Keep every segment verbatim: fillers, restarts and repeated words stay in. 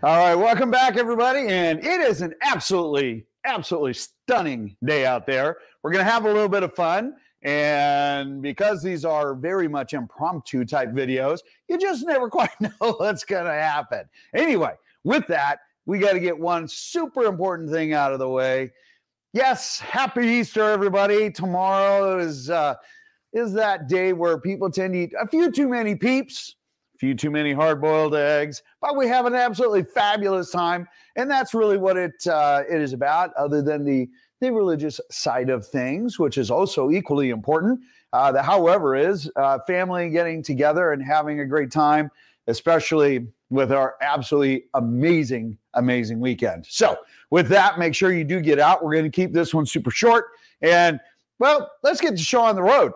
All right, welcome back, everybody. And it is an absolutely, absolutely stunning day out there. We're going to have a little bit of fun. And because these are very much impromptu type videos, you just never quite know what's going to happen. Anyway, with that, we got to get one super important thing out of the way. Yes, happy Easter, everybody. Tomorrow is uh, is that day where people tend to eat a few too many peeps, a few too many hard-boiled eggs, but we have an absolutely fabulous time, and that's really what it uh, it is about, other than the, the religious side of things, which is also equally important. Uh, the however is uh, family getting together and having a great time, especially with our absolutely amazing, amazing weekend. So with that, make sure you do get out. We're going to keep this one super short. And, well, let's get the show on the road.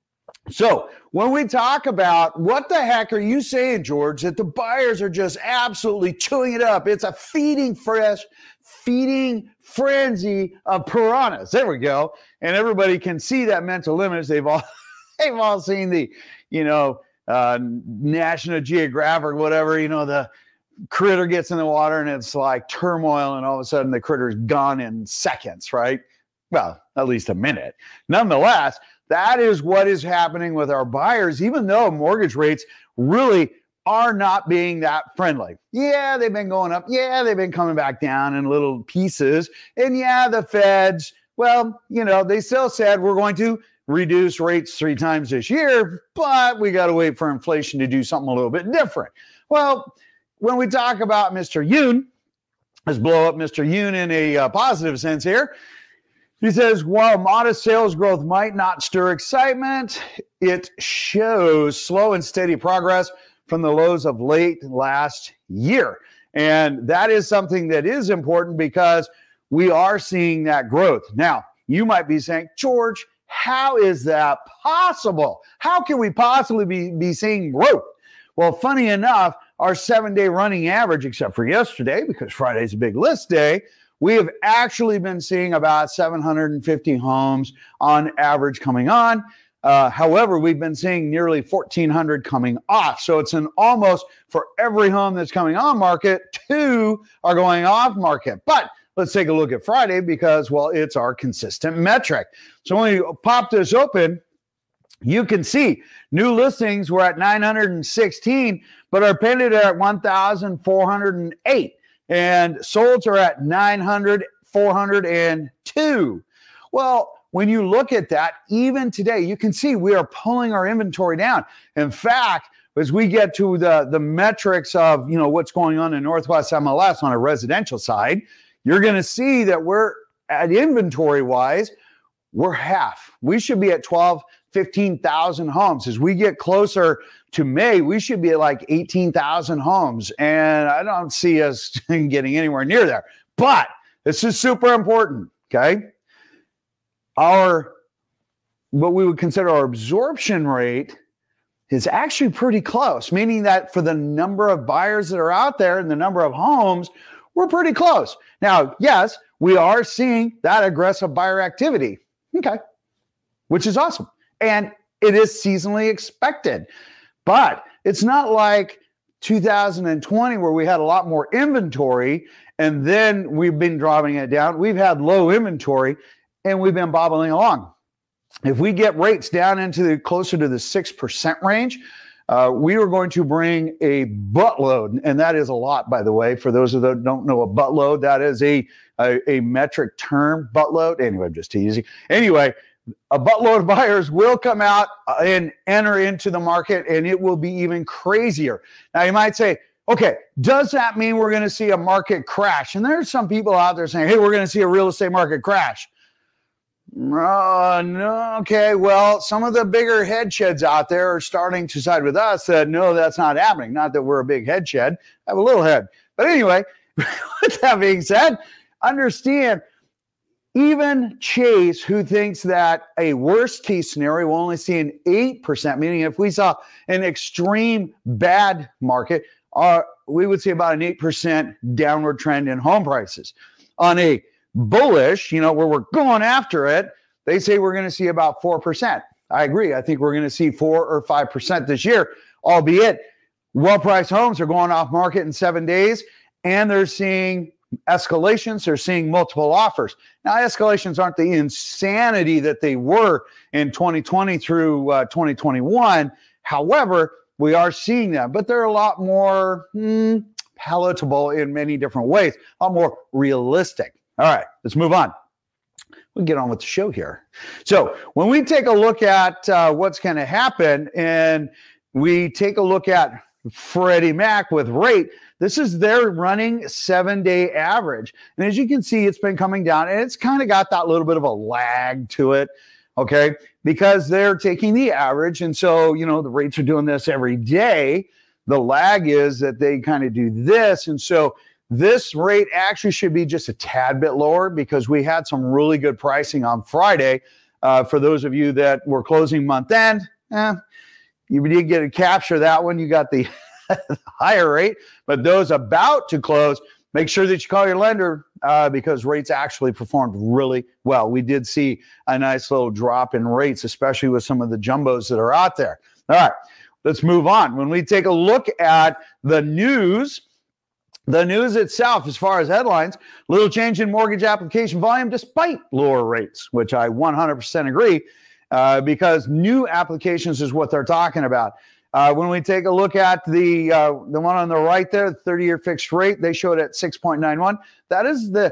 So when we talk about what the heck are you saying, George, that the buyers are just absolutely chewing it up. It's a feeding fresh, feeding frenzy of piranhas. There we go. And everybody can see that mental image. They've all, they've all seen the, you know, uh, National Geographic or whatever, you know, the critter gets in the water and it's like turmoil, and all of a sudden the critter's gone in seconds, right? Well, at least a minute. Nonetheless, that is what is happening with our buyers, even though mortgage rates really are not being that friendly. Yeah, they've been going up. Yeah, they've been coming back down in little pieces. And yeah, the feds, well, you know, they still said we're going to reduce rates three times this year, but we got to wait for inflation to do something a little bit different. Well, when we talk about Mister Yoon, let's blow up Mister Yoon in a uh, positive sense here. He says, while modest sales growth might not stir excitement, it shows slow and steady progress from the lows of late last year. And that is something that is important because we are seeing that growth. Now, you might be saying, George, how is that possible? How can we possibly be, be seeing growth? Well, funny enough, our seven-day running average, except for yesterday, because Friday's a big list day, we have actually been seeing about seven hundred fifty homes on average coming on. Uh, however, we've been seeing nearly fourteen hundred coming off. So it's an almost for every home that's coming on market, two are going off market. But let's take a look at Friday because, well, it's our consistent metric. So when you pop this open, you can see new listings were at nine hundred sixteen, but are pending at one thousand four hundred eight. And solds are at nine hundred, four hundred two. Well, when you look at that, even today, you can see we are pulling our inventory down. In fact, as we get to the, the metrics of, you know, what's going on in Northwest M L S on a residential side, you're going to see that we're at inventory-wise, we're half. We should be at twelve, fifteen thousand homes. As we get closer to May, we should be at like eighteen thousand homes. And I don't see us getting anywhere near there. But this is super important, okay? Our, what we would consider our absorption rate is actually pretty close, meaning that for the number of buyers that are out there and the number of homes, we're pretty close. Now, yes, we are seeing that aggressive buyer activity, okay, which is awesome. And it is seasonally expected. But it's not like two thousand twenty where we had a lot more inventory and then we've been dropping it down. We've had low inventory and we've been bobbling along. If we get rates down into the closer to the six percent range, uh, we are going to bring a buttload. And that is a lot, by the way, for those of you that don't know a buttload, that is a, a, a metric term, buttload. Anyway, I'm just teasing. Anyway, a buttload of buyers will come out and enter into the market, and it will be even crazier. Now, you might say, okay, does that mean we're going to see a market crash? And there's some people out there saying, hey, we're going to see a real estate market crash. Uh, no, okay, well, some of the bigger head sheds out there are starting to side with us that, no, that's not happening. Not that we're a big head shed. I have a little head. But anyway, with that being said, understand, even Chase, who thinks that a worst case scenario will only see an eight percent, meaning if we saw an extreme bad market, uh, we would see about an eight percent downward trend in home prices. On a bullish, you know, where we're going after it, they say we're going to see about four percent. I agree. I think we're going to see four or five percent this year, albeit well-priced homes are going off market in seven days. and they're seeing escalations. They're seeing multiple offers. Now, escalations aren't the insanity that they were in twenty twenty through uh, twenty twenty-one. However, we are seeing them, but they're a lot more hmm, palatable in many different ways, a lot more realistic. All right, let's move on. We'll get on with the show here. So when we take a look at uh, what's going to happen, and we take a look at Freddie Mac with rate, this is their running seven-day average. And as you can see, it's been coming down, and it's kind of got that little bit of a lag to it, okay, because they're taking the average. And so, you know, the rates are doing this every day. The lag is that they kind of do this. And so this rate actually should be just a tad bit lower because we had some really good pricing on Friday. Uh, for those of you that were closing month end, eh, you did get to capture that one. You got the higher rate, but those about to close, make sure that you call your lender uh, because rates actually performed really well. We did see a nice little drop in rates, especially with some of the jumbos that are out there. All right, let's move on. When we take a look at the news, the news itself, as far as headlines, little change in mortgage application volume despite lower rates, which I one hundred percent agree uh, because new applications is what they're talking about. Uh, when we take a look at the uh, the one on the right there, the thirty-year fixed rate, they showed at six point nine one. That is the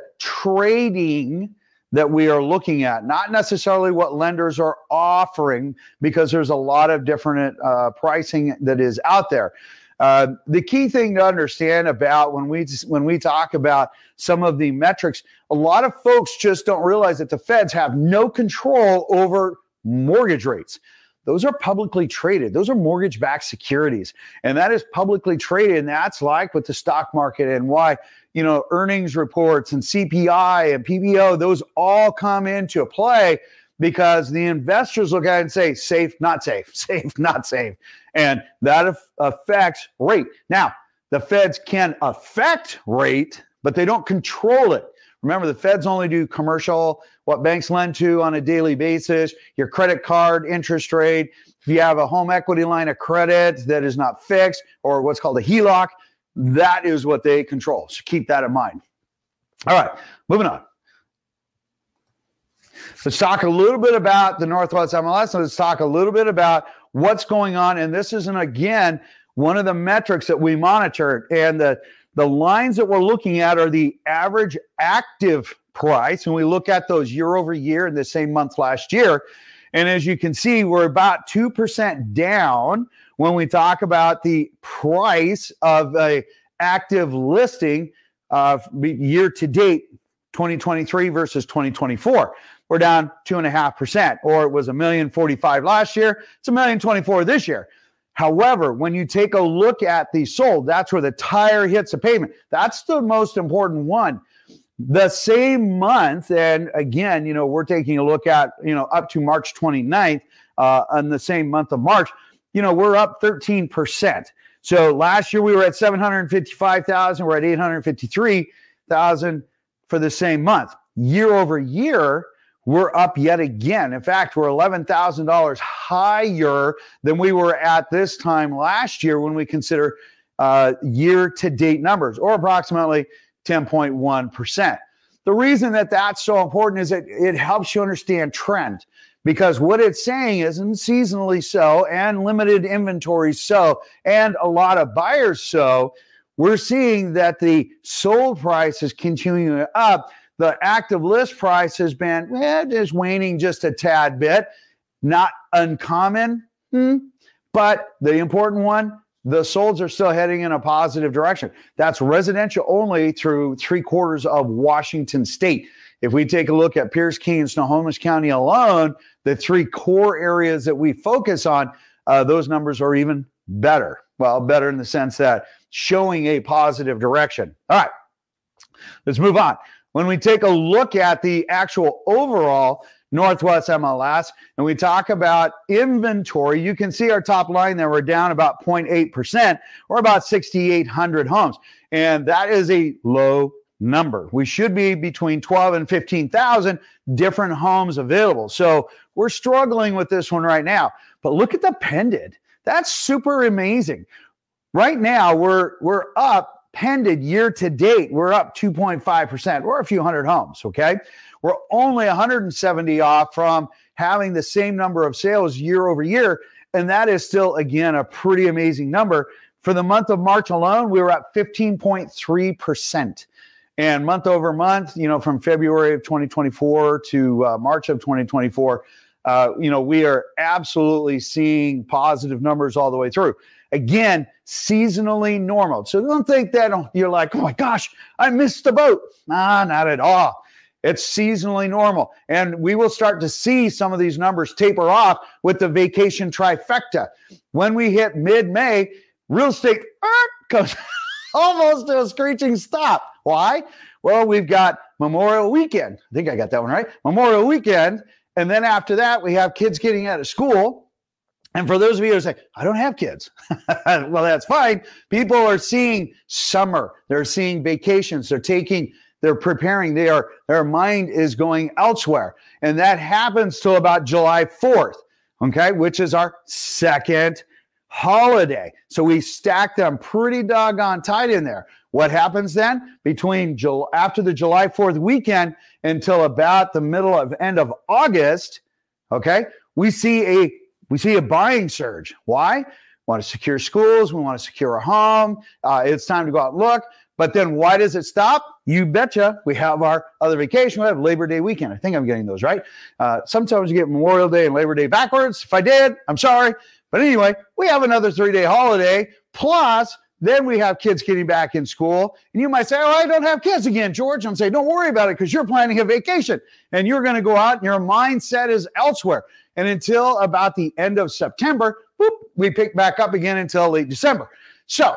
trading that we are looking at, not necessarily what lenders are offering, because there's a lot of different uh, pricing that is out there. Uh, the key thing to understand about when we when we talk about some of the metrics, a lot of folks just don't realize that the feds have no control over mortgage rates. Those are publicly traded. Those are mortgage-backed securities. And that is publicly traded. And that's like with the stock market and why, you know, earnings reports and C P I and P B O, those all come into play because the investors look at it and say, safe, not safe, safe, not safe. And that affects rate. Now, the feds can affect rate, but they don't control it. Remember, the feds only do commercial, what banks lend to on a daily basis, your credit card interest rate. If you have a home equity line of credit that is not fixed, or what's called a H E L O C, that is what they control. So keep that in mind. All right, moving on. Let's talk a little bit about the Northwest M L S. Let's talk a little bit about what's going on. And this isn't, again, one of the metrics that we monitor. And the The lines that we're looking at are the average active price, and we look at those year over year in the same month last year. And as you can see, we're about two percent down when we talk about the price of a active listing uh, year to date, twenty twenty-three versus twenty twenty-four. We're down two and a half percent, or it was a million forty-five last year. It's a million twenty-four this year. However, when you take a look at the sold, that's where the tire hits the pavement. That's the most important one. The same month, and again, you know, we're taking a look at, you know, up to March twenty-ninth, uh, on the same month of March, you know, we're up thirteen percent. So last year we were at seven hundred fifty-five thousand. We're at eight hundred fifty-three thousand for the same month. Year over year, we're up yet again. In fact, we're eleven thousand dollars higher than we were at this time last year when we consider uh, year-to-date numbers, or approximately ten point one percent. The reason that that's so important is that it helps you understand trend, because what it's saying is, and seasonally so, and limited inventory so, and a lot of buyers so, we're seeing that the sold price is continuing up. The active list price has been eh, just waning just a tad bit. Not uncommon, hmm. But the important one, the solds are still heading in a positive direction. That's residential only through three quarters of Washington State. If we take a look at Pierce, King, and Snohomish County alone, the three core areas that we focus on, uh, those numbers are even better. Well, better in the sense that showing a positive direction. All right, let's move on. When we take a look at the actual overall Northwest M L S and we talk about inventory, you can see our top line there. We're down about zero point eight percent, or about six thousand eight hundred homes. And that is a low number. We should be between twelve and fifteen thousand different homes available. So we're struggling with this one right now. But look at the pendant. That's super amazing. Right now, we're we're up pended year to date, we're up two point five percent. We're a few hundred homes, okay? We're only one hundred seventy off from having the same number of sales year over year. And that is still, again, a pretty amazing number. For the month of March alone, we were at fifteen point three percent. And month over month, you know, from February of twenty twenty-four to uh, March of twenty twenty-four, uh, you know, we are absolutely seeing positive numbers all the way through. Again, seasonally normal. So don't think that you're like, oh my gosh, I missed the boat. Nah, not at all. It's seasonally normal. And we will start to see some of these numbers taper off with the vacation trifecta. When we hit mid-May, real estate goes almost to a screeching stop. Why? Well, we've got Memorial Weekend. I think I got that one right. Memorial Weekend. And then after that, we have kids getting out of school. And for those of you who say, I don't have kids, well, that's fine. People are seeing summer. They're seeing vacations. They're taking, they're preparing. They are, their mind is going elsewhere. And that happens till about July fourth, okay, which is our second holiday. So we stack them pretty doggone tight in there. What happens then between July, after the July fourth weekend until about the middle of end of August, okay, we see a we see a buying surge. Why? We want to secure schools. We want to secure a home. Uh, it's time to go out and look. But then why does it stop? You betcha. We have our other vacation. We have Labor Day weekend. I think I'm getting those right. Uh, sometimes you get Memorial Day and Labor Day backwards. If I did, I'm sorry. But anyway, we have another three-day holiday. Plus, then we have kids getting back in school. And you might say, oh, I don't have kids again, George. I'm saying, don't worry about it because you're planning a vacation. And you're going to go out and your mindset is elsewhere. And until about the end of September, whoop, we pick back up again until late December. So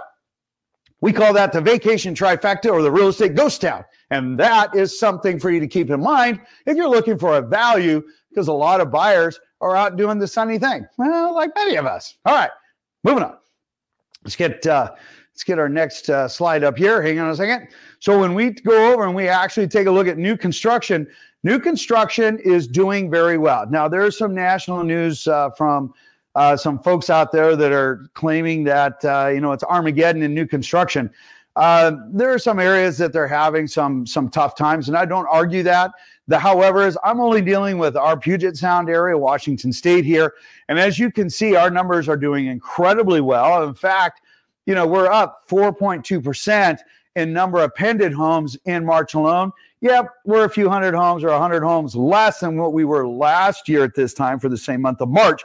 we call that the vacation trifecta or the real estate ghost town. And that is something for you to keep in mind if you're looking for a value, because a lot of buyers are out doing the sunny thing. Well, like many of us. All right, moving on. Let's get uh, let's get our next uh, slide up here. Hang on a second. So when we go over and we actually take a look at new construction, new construction is doing very well. Now, there's some national news uh, from uh, some folks out there that are claiming that, uh, you know, it's Armageddon in new construction. Uh, there are some areas that they're having some some tough times, and I don't argue that. The however is I'm only dealing with our Puget Sound area, Washington State here. And as you can see, our numbers are doing incredibly well. In fact, you know, we're up four point two percent in number of pended homes in March alone. Yep, we're a few hundred homes or one hundred homes less than what we were last year at this time for the same month of March.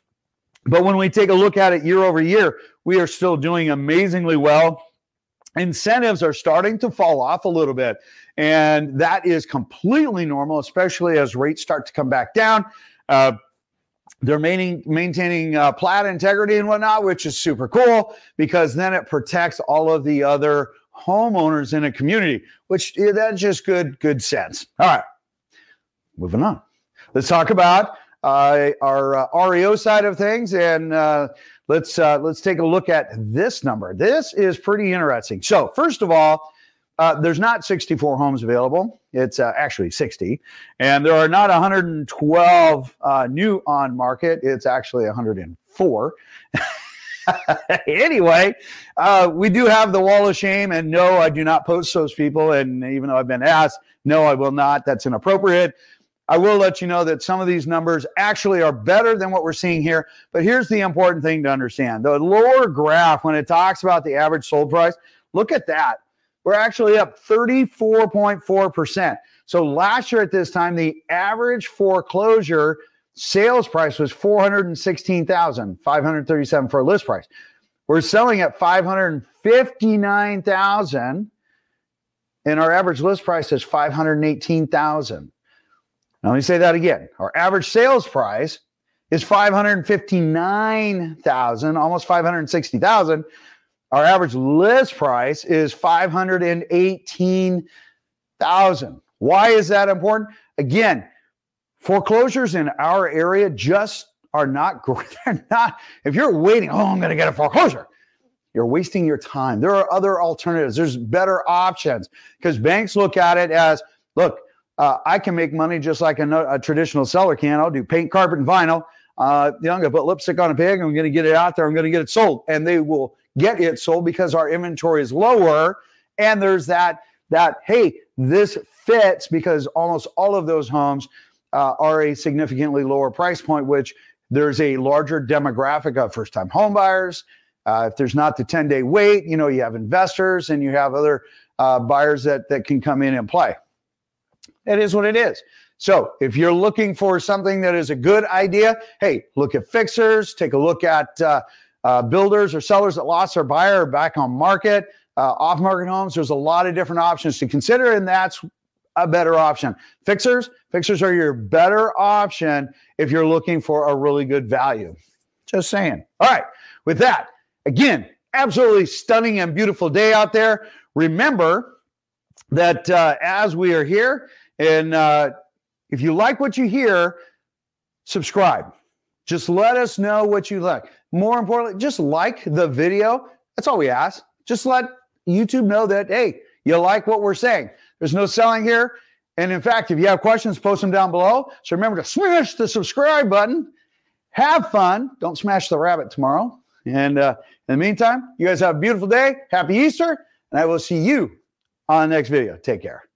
But when we take a look at it year over year, we are still doing amazingly well. Incentives are starting to fall off a little bit, and that is completely normal, especially as rates start to come back down. Uh, they're maintaining, maintaining uh, plat integrity and whatnot, which is super cool because then it protects all of the other homeowners in a community, which yeah, that's just good, good sense. All right, moving on. Let's talk about uh, our uh, R E O side of things, and uh, let's uh, let's take a look at this number. This is pretty interesting. So first of all, uh, there's not sixty-four homes available. It's uh, actually sixty, and there are not one hundred twelve uh, new on market. It's actually one hundred four. Anyway, uh, we do have the wall of shame, and no, I do not post those people. And even though I've been asked, no, I will not. That's inappropriate. I will let you know that some of these numbers actually are better than what we're seeing here. But here's the important thing to understand. The lower graph, when it talks about the average sold price, look at that. We're actually up thirty-four point four percent. So last year at this time, the average foreclosure sales price was four hundred sixteen thousand five hundred thirty-seven for a list price. We're selling at five hundred fifty-nine thousand, and our average list price is five hundred eighteen thousand. Now, let me say that again. Our average sales price is five hundred fifty-nine thousand, almost five hundred sixty thousand. Our average list price is five hundred eighteen thousand. Why is that important? Again, foreclosures in our area just are not great. They're not. If you're waiting, oh, I'm going to get a foreclosure, you're wasting your time. There are other alternatives. There's better options because banks look at it as, look, uh, I can make money just like a, a traditional seller can. I'll do paint, carpet, and vinyl. Uh, you know, I'm going to put lipstick on a pig. I'm going to get it out there. I'm going to get it sold. And they will get it sold because our inventory is lower. And there's that, that, hey, this fits because almost all of those homes uh, are a significantly lower price point, which there's a larger demographic of first-time home buyers. Uh, if there's not the ten-day wait, you know, you have investors and you have other uh, buyers that, that can come in and play. It is what it is. So if you're looking for something that is a good idea, hey, look at fixers, take a look at uh, uh, builders or sellers that lost their buyer back on market, uh, off-market homes. There's a lot of different options to consider, and that's a better option. Fixers, fixers are your better option if you're looking for a really good value. Just saying. All right, with that, again, absolutely stunning and beautiful day out there. Remember that uh, as we are here, and uh, if you like what you hear, subscribe. Just let us know what you like. More importantly, just like the video. That's all we ask. Just let YouTube know that, hey, you like what we're saying. There's no selling here. And in fact, if you have questions, post them down below. So remember to smash the subscribe button. Have fun. Don't smash the rabbit tomorrow. And uh, in the meantime, you guys have a beautiful day. Happy Easter. And I will see you on the next video. Take care.